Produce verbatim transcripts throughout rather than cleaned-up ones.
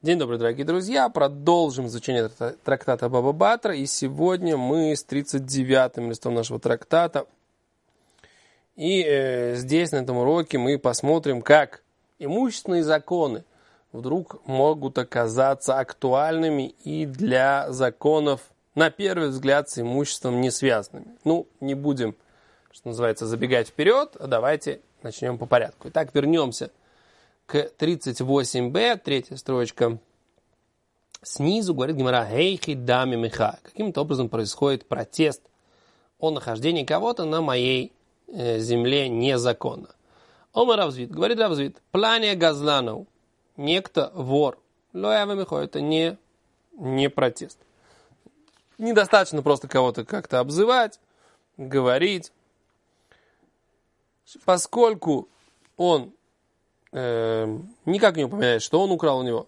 День добрый, дорогие друзья. Продолжим изучение трактата Баба Батра. И сегодня мы с тридцать девятым листом нашего трактата. И э, здесь, на этом уроке, мы посмотрим, как имущественные законы вдруг могут оказаться актуальными и для законов, на первый взгляд, с имуществом не связанными. Ну, не будем, что называется, забегать вперед, а давайте начнем по порядку. Итак, вернемся к тридцать восемь бэ, третья строчка. Снизу говорит Гемара «Хейхи дами меха». Каким-то образом происходит протест о нахождении кого-то на моей э, земле незаконно. Омар Равзвид, говорит Равзвид, плания газланов, некто вор. Лоява мехо, это не, не протест. Недостаточно просто кого-то как-то обзывать, говорить. Поскольку он э, никак не упоминает, что он украл у него.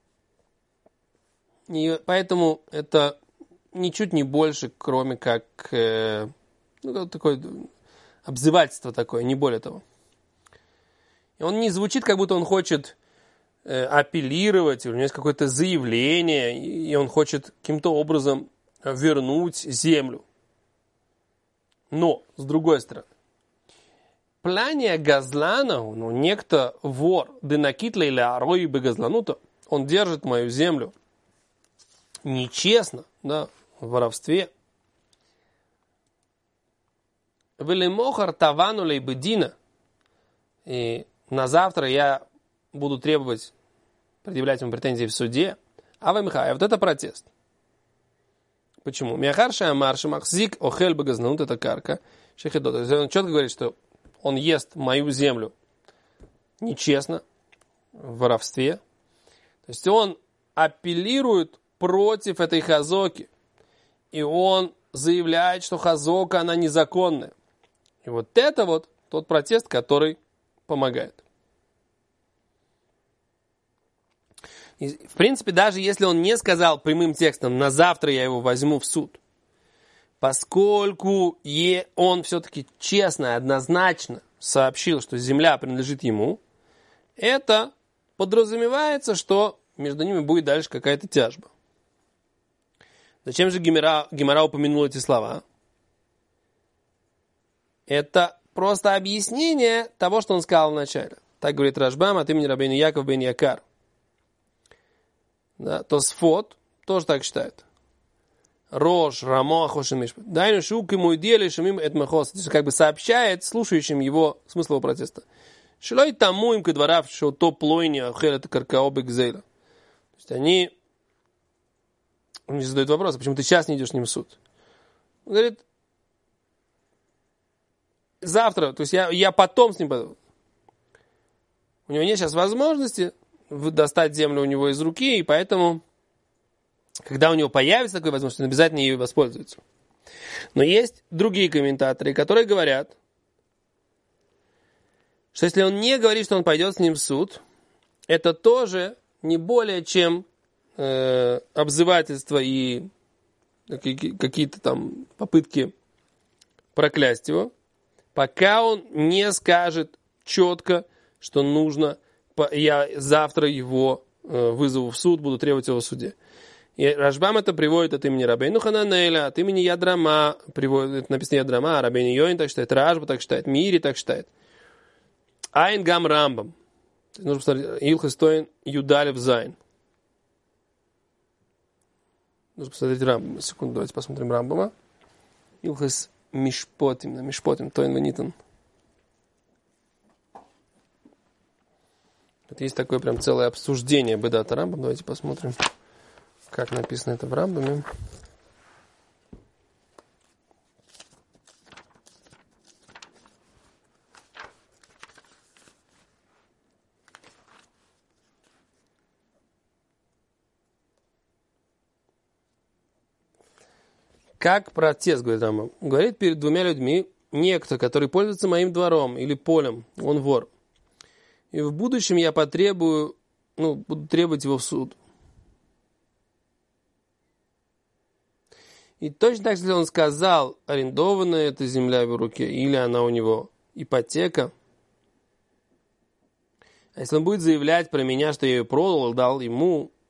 И поэтому это ничуть не больше, кроме как э, ну, такое обзывательство такое, не более того. И он не звучит, как будто он хочет э, апеллировать, или у него есть какое-то заявление, и он хочет каким-то образом вернуть землю. Но, с другой стороны, плания газлана, ну, некто вор, денакитла или арой бы газланута, он держит мою землю нечестно, да, в воровстве. Велимохар тавану лейбедина. И на завтра я буду требовать, предъявлять ему претензии в суде. А вы, Михай, вот это протест. Почему? Мяхарша марши махзик охель багазнанут, это карка. Шехидот. Он четко говорит, что он ест мою землю нечестно, в воровстве. То есть он апеллирует против этой хазоки. И он заявляет, что хазока, она незаконная. И вот это вот тот протест, который помогает. И, в принципе, даже если он не сказал прямым текстом, на завтра я его возьму в суд, поскольку он все-таки честно и однозначно сообщил, что земля принадлежит ему, это подразумевается, что между ними будет дальше какая-то тяжба. Зачем же Гемара, Гемара упомянул эти слова? Это просто объяснение того, что он сказал вначале. Так говорит Рашбам от имени Рабейну Яков бен Якар. Да, Тосфот тоже так считает. Рош, Рамо, Хошемиш. Дайну шук ему идея шумим эт махос. Как бы сообщает слушающим его смысл его протеста. Шилой тому им кадварав, что то плойни ахел это каркаобе гзейла. То есть они Он мне задает вопрос, а почему ты сейчас не идешь с ним в суд? Он говорит, завтра, то есть я, я потом с ним пойду. У него нет сейчас возможности достать землю у него из руки, и поэтому, когда у него появится такая возможность, он обязательно ею воспользуется. Но есть другие комментаторы, которые говорят, что если он не говорит, что он пойдет с ним в суд, это тоже не более чем обзывательства и какие-то там попытки проклясть его, пока он не скажет четко, что нужно, я завтра его вызову в суд, буду требовать его в суде. И Рашбам это приводит от имени Рабейну Хананеля, от имени Ядрама, приводит, это написано Ядрама, Рабейну Йоин так считает, Рашба так считает, Мири так считает. Айн Гам Рамбам. Нужно посмотреть, Илхас Тоин Юдалев Зайн. Нужно посмотреть Рамбама. Секунду, давайте посмотрим Рамбама. Илхас Мишпотим, Мишпотим, Тоин Ванитан. Вот есть такое прям целое обсуждение Бедата Рамбам. Давайте посмотрим, как написано это в Рамбаме. Как протест, говорит Рамбам, говорит перед двумя людьми некто, который пользуется моим двором или полем, он вор. И в будущем я потребую, ну, буду требовать его в суд. И точно так же, если он сказал, арендованная эта земля в его руке, или она у него ипотека, а если он будет заявлять про меня, что я ее продал, дал ему,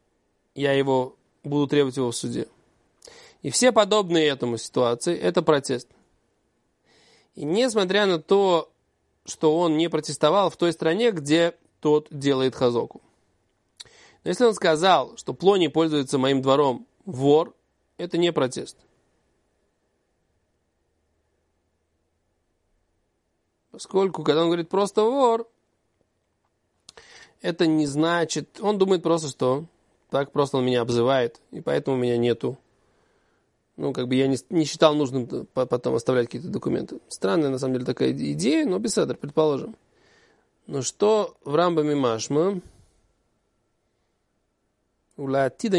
я его буду требовать его в суде. И все подобные этому ситуации – это протест. И несмотря на то, что он не протестовал в той стране, где тот делает хазоку. Но если он сказал, что Плоний пользуется моим двором вор, это не протест. Поскольку, когда он говорит просто вор, это не значит... Он думает просто, что так просто он меня обзывает, и поэтому у меня нету. Ну, как бы я не, не считал нужным потом оставлять какие-то документы. Странная, на самом деле, такая идея, но беседа, предположим. Но что в Рамбаме Машма? В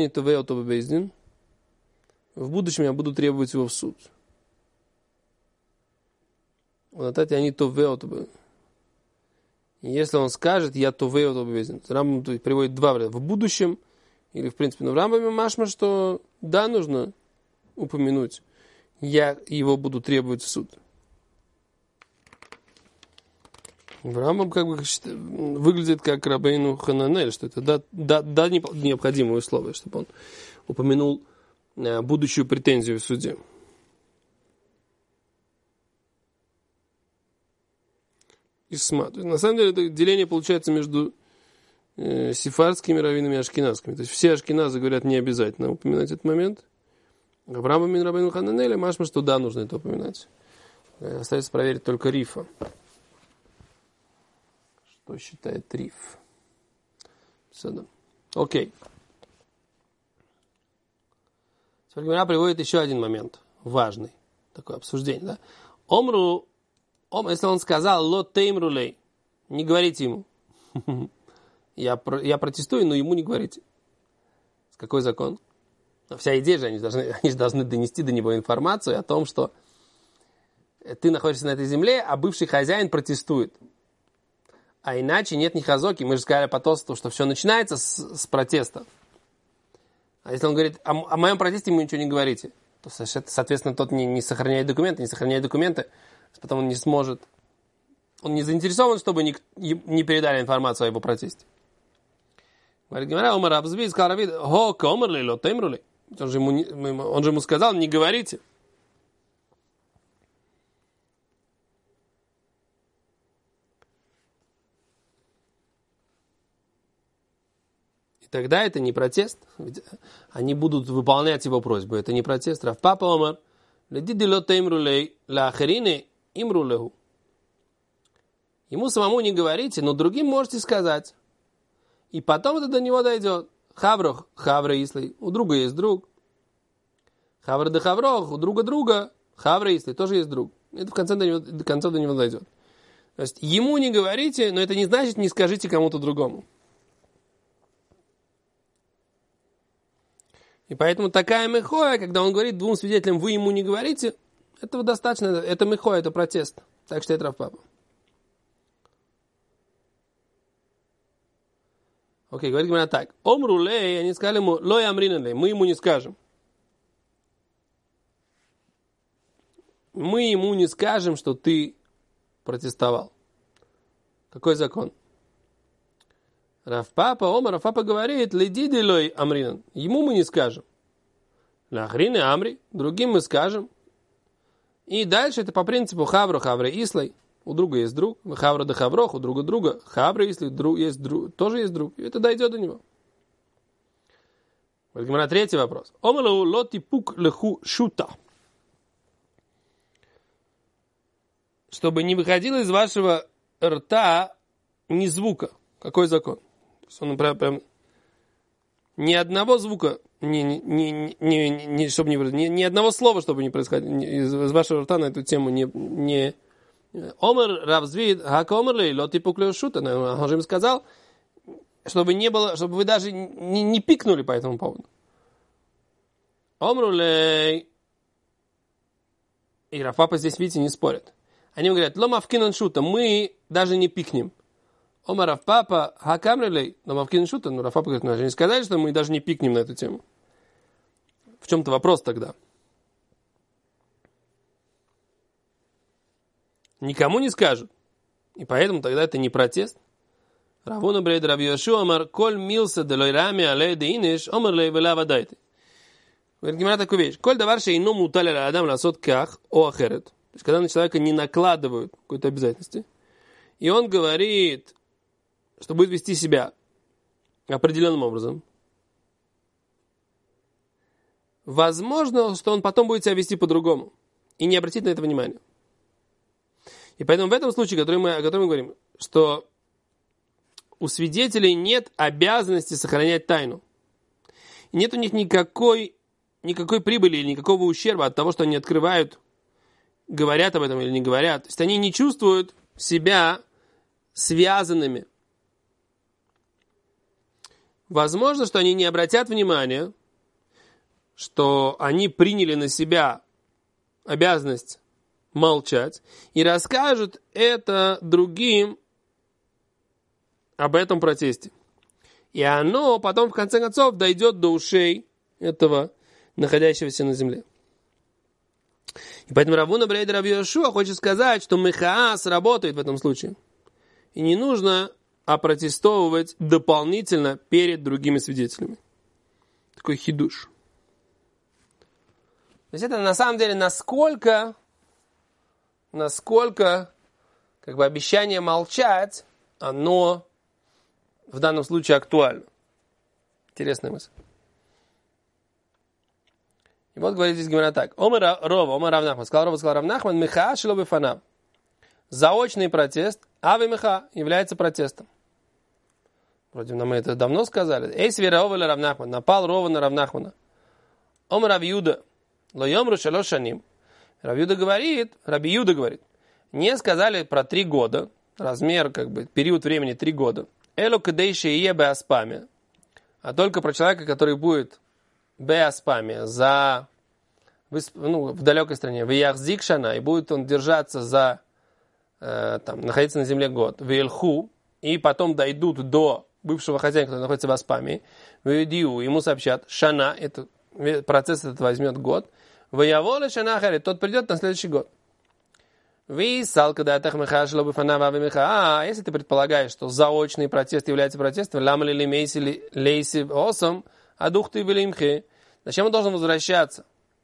будущем я буду требовать его в суд. Они то Если он скажет, я то веотобезнен. Рамбам приводит два варианта. В будущем, или в принципе, но в Рамбаме Машма, что да, нужно упомянуть, я его буду требовать в суд. В Рамбам как бы выглядит как Рабейну Хананель, что это да, да, да необходимое условие, чтобы он упомянул э, будущую претензию в суде. Исма. То есть, на самом деле, это деление получается между э, сефардскими раввинами и ашкеназскими. То есть все ашкеназы говорят, не обязательно упоминать этот момент. А в Рамбаме Рабейну Хананеля машма, что да, нужно это упоминать. Э, остается проверить только Рифа. Что считает Риф? Сюда. Окей. Теперь Гемара приводит еще один момент. Важный. Такое обсуждение. Да? Омру Если он сказал «ло теймрулей», не говорите ему. я, я протестую, но ему не говорите. С какой закон? Но вся идея же, они же, должны, они же должны донести до него информацию о том, что ты находишься на этой земле, а бывший хозяин протестует. А иначе нет ни хазоки. Мы же сказали по тосту, что все начинается с, с протеста. А если он говорит о, о моем протесте, ему ничего не говорите, то, соответственно, тот не, не сохраняет документы, не сохраняет документы, потом он не сможет, он не заинтересован, чтобы не, не передали информацию о его протесте. Говорит Гемара, Омар Абзби, сказал Равид, «Хо, комерли, ло темрули». Он же ему, он же ему сказал, не говорите. И тогда это не протест. Ведь они будут выполнять его просьбу. Это не протест. Рав Папа Омар, «Ледиди ло темрулей, ла ахерины, имрулеху». Ему самому не говорите, но другим можете сказать. И потом это до него дойдет. Хаврох, хавра ислей. У друга есть друг. Хавра де хаврох, у друга друга. Хавра ислей, тоже есть друг. Это в конце до него, до конца до него дойдет. То есть ему не говорите, но это не значит, не скажите кому-то другому. И поэтому такая мехоя, когда он говорит двум свидетелям, вы ему не говорите, этого достаточно. Это мехоя, это протест. Так считает Рав Папа. Окей, говорит Гемара так. Омрулей, они сказали ему, лой амриналей, мы ему не скажем. Мы ему не скажем, что ты протестовал. Какой закон? Рав Папа, Омар, Рав Папа говорит, ледиди лой амринан. Ему мы не скажем. Лахрины амри, другим мы скажем. И дальше это по принципу хавру, хавры, ислай. У друга есть друг. Хавра да хаврох, у друга друга. Хавра, если друг, есть друг, тоже есть друг. И это дойдет до него. Гемара, третий вопрос. Омалу лоти пук леху шута. Чтобы не выходило из вашего рта ни звука. Какой закон? То есть он прям, прям ни одного звука, ни, ни, ни, ни, ни, чтобы не, ни, ни одного слова, чтобы не происходило из, из вашего рта на эту тему не... не Омар Равзвид, Хакомерли, Лоти Пуклео Шута. Он же им сказал, чтобы не было, чтобы вы даже не, не пикнули по этому поводу. Омрулей. И Рав Папа здесь, видите, не спорят. Они говорят, Ломавкинан Шута, мы даже не пикнем. Омар Рав Папа, Хакамрелей, Ломавкинан Шута. Ну, Рав Папа говорит, ну, они сказали, что мы даже не пикнем на эту тему. В чем-то вопрос тогда. Никому не скажут. И поэтому тогда это не протест. Равуна брейд Раби Йошуа амар коль милса делой рами алей деиниш омар лей вела вадайте. Говорит Гемара такую вещь. Коль давар шейну мутали адам ласот ках о ахерет. То есть, когда на человека не накладывают какой-то обязательности, и он говорит, что будет вести себя определенным образом, возможно, что он потом будет себя вести по-другому и не обратить на это внимания. И поэтому в этом случае, который мы, о котором мы говорим, что у свидетелей нет обязанности сохранять тайну. И нет у них никакой, никакой прибыли или никакого ущерба от того, что они открывают, говорят об этом или не говорят. То есть они не чувствуют себя связанными. Возможно, что они не обратят внимания, что они приняли на себя обязанность молчать и расскажут это другим об этом протесте. И оно потом, в конце концов, дойдет до ушей этого, находящегося на земле. И поэтому Равуна брейд Раби Йошуа хочет сказать, что мехаас работает в этом случае. И не нужно опротестовывать дополнительно перед другими свидетелями. Такой хидуш. То есть это на самом деле насколько, насколько как бы обещание молчать, оно в данном случае актуально. Интересная мысль. И вот говорит здесь Гемара так. Омар Рова, Омар Рав Нахман. Сказал Рова, сказал Рав Нахман, меха шело бефанав. Заочный протест, ави меха, является протестом. Вроде мы это давно сказали. Эй, свера Рова или Рав Нахман. Напал Рова на Рав Нахмана. Омар Рав Юда. Лоемру шалош шаним. Рав Юда говорит, Раби Юда говорит, не сказали про три года, размер, как бы, период времени три года. Эло кадейши ие беаспаме. А только про человека, который будет беаспаме, за, ну, в далекой стране, в яхзикшана, и будет он держаться за, э, там, находиться на земле год, в Эльху, и потом дойдут до бывшего хозяина, который находится в Аспаме, в Юдию, ему сообщат, шана, это, процесс этот возьмет год, в Яволе шана харит, тот придет на следующий год. Вы салкадатах мехашло бифанава меха. А если ты предполагаешь, что заочный протест является протестом, ламали лимейси лейси осом, а дух ты велимхи. Зачем он должен возвращаться?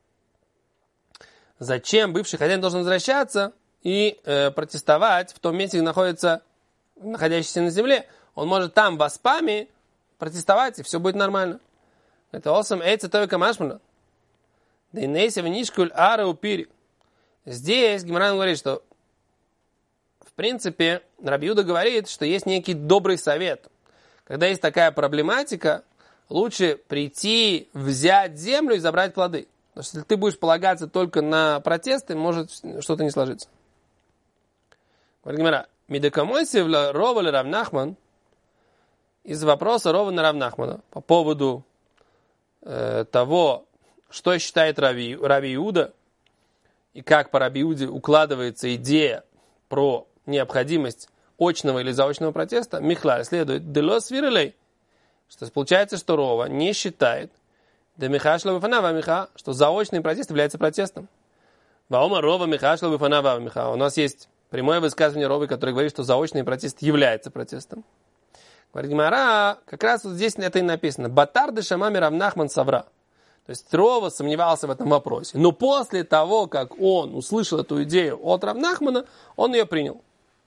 Зачем бывший хозяин должен возвращаться и э, протестовать в том месте, где находится находящийся на земле? Он может там в Аспаме протестовать, и все будет нормально. Это осом эйца только машмана. Дейнейся внишкуль ара упири. Здесь Гемара говорит, что в принципе Раби Юда говорит, что есть некий добрый совет. Когда есть такая проблематика, лучше прийти, взять землю и забрать плоды. Потому что если ты будешь полагаться только на протесты, может что-то не сложиться. Говорит Гемара, Мидекамойсев Рова ли Рав Нахман, из вопроса Рова на Рав Нахмана по поводу э, того, что считает Раби, Раби Юда, и как по Раби Юде укладывается идея про необходимость очного или заочного протеста, Михла следует делос вирелей, что получается, что Рова не считает, да Миха шлабифанава Миха, что заочный протест является протестом. Ваома Рова Миха шлабифанава Миха. У нас есть прямое высказывание Ровы, которое говорит, что заочный протест является протестом. Говорит Гемара, как раз вот здесь это и написано. Батар де шамами Рав Нахман савра. То есть Рова сомневался в этом вопросе. Но после того, как он услышал эту идею от Рав Нахмана, он ее принял.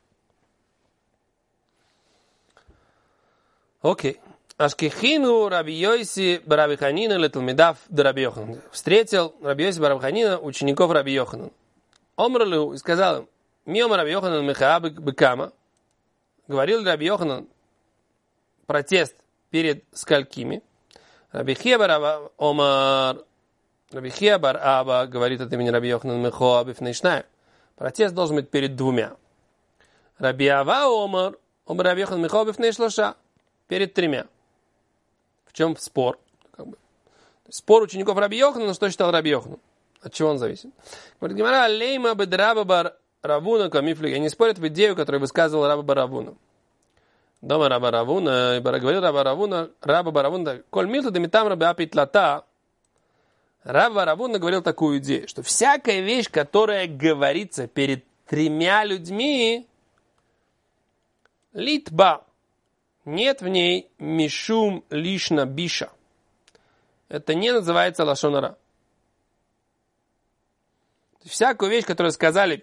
Окей. Ашкехину Раби Йоси Раби Ханина леталмидав де Раби Йоханан. Встретил Раби Йоси Раби Ханина учеников Раби Йоханана. Омрлю и сказал им, миома Раби Йоханан мехаа бекама. Говорил Раби Йоханан протест перед сколькими. Раби Хия Омар, Раби Хия бар Аба говорит от имени Раби Йоханан мехоа бифнейшнай. Протест должен быть перед двумя. Раби Ава Омар, Омар Раби Йоханан мехоа бифнейшлоша. Перед тремя. В чем спор? Как бы. Спор учеников Раби Йоханана, что считал Раби Йоханан? От чего он зависит? Говорит Гемара, лейма бедраба бар Равуна камифлиг. Они спорят в идею, которую высказывал Раба бар Равуна. Дома Раба Равуна, говорил Раба Равуна, Раба бар Равуна, коль милта демитам раби апитлата. Раба бар Равуна говорил такую идею, что всякая вещь, которая говорится перед тремя людьми, литба, нет в ней мишум лишна биша. Это не называется лашон ара. Всякую вещь, которую сказали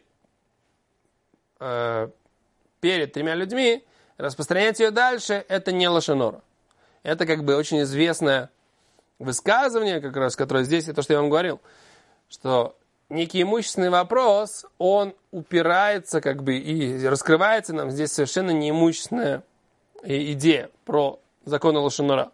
э, перед тремя людьми, распространять ее дальше, это не лашон ара. Это как бы очень известное высказывание, как раз, которое здесь, это то, что я вам говорил, что некий имущественный вопрос, он упирается как бы и раскрывается нам здесь совершенно неимущественная идея про законы лашон ара.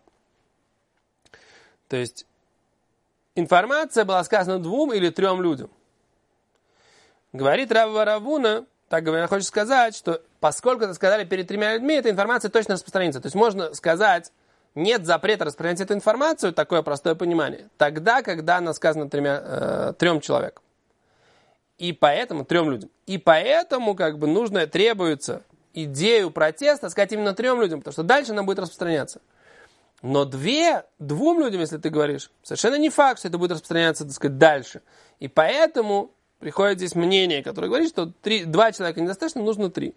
То есть информация была сказана двум или трем людям. Говорит Рав Равуна, так говоря, хочет сказать, что поскольку это сказали перед тремя людьми, эта информация точно распространится. То есть можно сказать, нет запрета распространять эту информацию, такое простое понимание, тогда, когда она сказана тремя, э, трем человекам. И поэтому, трем людям. И поэтому, как бы, нужно, требуется идею протеста сказать именно трем людям, потому что дальше она будет распространяться. Но две, двум людям, если ты говоришь, совершенно не факт, что это будет распространяться, так сказать, дальше. И поэтому приходит здесь мнение, которое говорит, что три, два человека недостаточно, нужно три.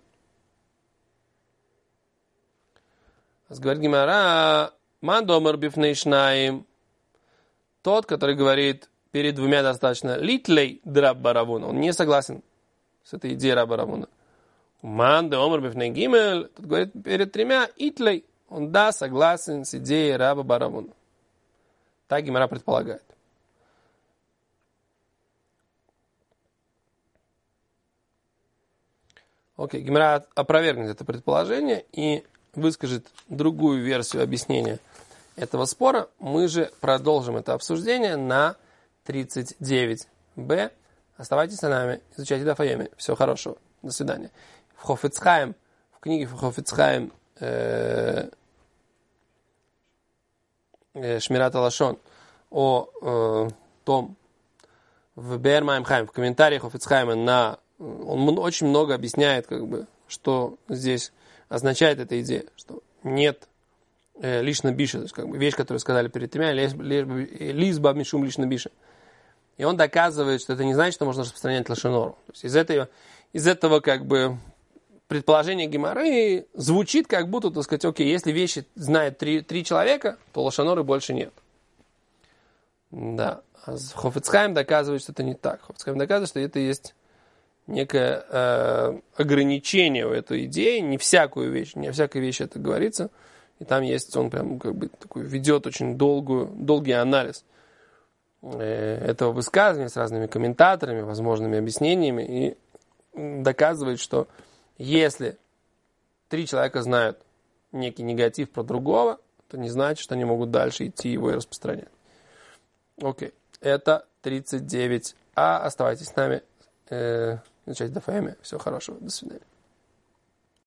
Говорит Гемара, ман домар бифней шнаим. Тот, который говорит, перед двумя достаточно, литлей драб баравуна. Он не согласен с этой идеей раба Равуна. Ман домар бифней гимель. Тот говорит, перед тремя, итлей. Он, да, согласен с идеей раба баравуна. Так Гемара предполагает. Окей, Гемара опровергнет это предположение и выскажет другую версию объяснения этого спора. Мы же продолжим это обсуждение на тридцать девять бэ. Оставайтесь с нами, изучайте Дaf Yomi. Всего хорошего. До свидания. В Хофец Хаим, в книге в Хофец Хаим э, э, Шмират ха-Лашон о э, том в Беэр Маим Хаим, в комментариях Хофец Хаима на он очень много объясняет, как бы, что здесь означает эта идея, что нет э, лишна биша, то есть как бы вещь, которую сказали перед тремя, лизба мишум лишна биша. И он доказывает, что это не значит, что можно распространять лашон ару. То есть из этого, из этого как бы предположения Гемары звучит как будто, так сказать, окей, если вещи знает три, три человека, то лашон ару больше нет. Да. А Хофец Хаим доказывает, что это не так. Хофец Хаим доказывает, что это есть некое э, ограничение у этой идеи, не всякую вещь, не о всякой вещи это говорится, и там есть, он прям как бы такой ведет очень долгую, долгий анализ э, этого высказывания с разными комментаторами, возможными объяснениями, и доказывает, что если три человека знают некий негатив про другого, то не значит, что они могут дальше идти его и распространять. Окей, это тридцать девять а, оставайтесь с нами. Изучать Daf Yomi. Всего хорошего. До свидания.